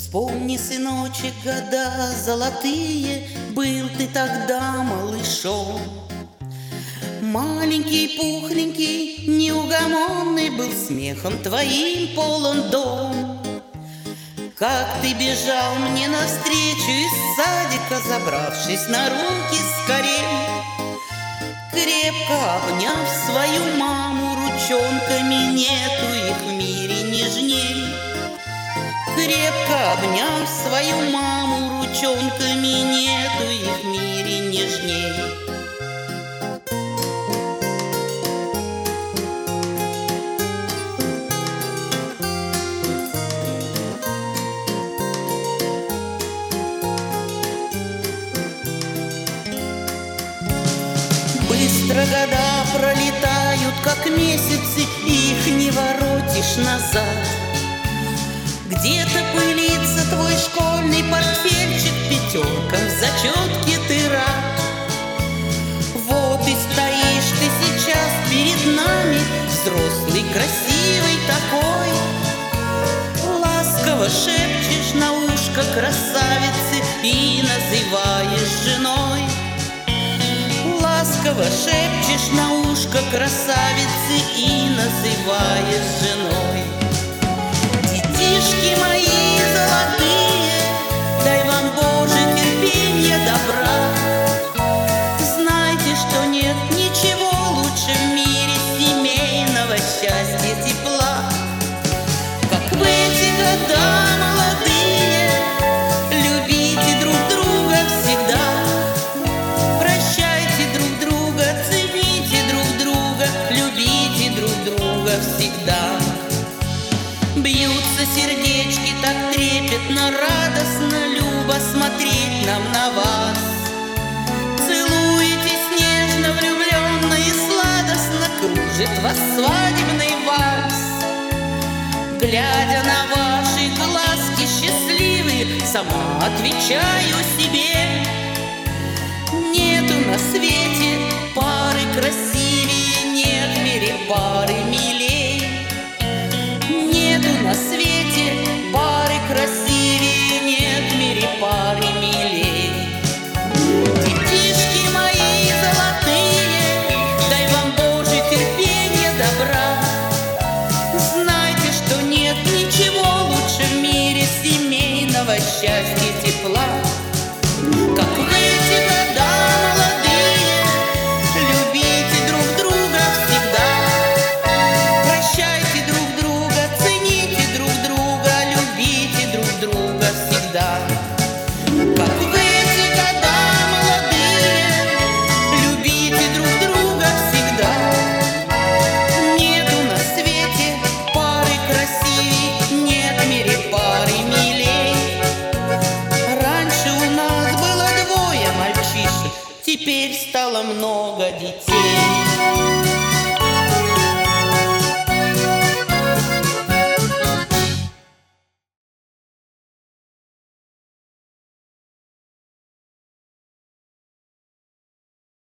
Вспомни, сыночек, года золотые, был ты тогда малышом. Маленький, пухленький, неугомонный, был смехом твоим полон дом. Как ты бежал мне навстречу из садика, забравшись на руки скорей, крепко обняв свою маму ручонками, нету их в мире нежней. Крепко обняв свою маму ручонками, нету их в мире нежней. Быстро года пролетают, как месяцы, их не воротишь назад. Где-то пылится твой школьный портфельчик, пятеркам в зачетке ты рад. Вот и стоишь ты сейчас перед нами, взрослый, красивый такой. Ласково шепчешь на ушко красавицы и называешь женой. Ласково шепчешь на ушко красавицы и называешь женой. Детишки мои золотые, дай вам, Боже, терпенья, добра. Знайте, что нет ничего лучше в мире семейного счастья, тепла. Как в эти года молодые, любите друг друга всегда. Прощайте друг друга, цените друг друга, любите друг друга всегда. Бьются сердечки так трепетно, радостно, любо смотреть нам на вас. Целуетесь нежно, влюбленно и сладостно, кружит вас свадебный вальс. Глядя на ваши глазки счастливые, сама отвечаю себе: нету на свете пары красивее, нет в мире пары милей. Нету на свете пары красивее, нет в мире пары милей. Детишки мои золотые, дай вам, Боже, терпенья, добра. Знайте, что нет ничего лучше в мире семейного счастья, тепла.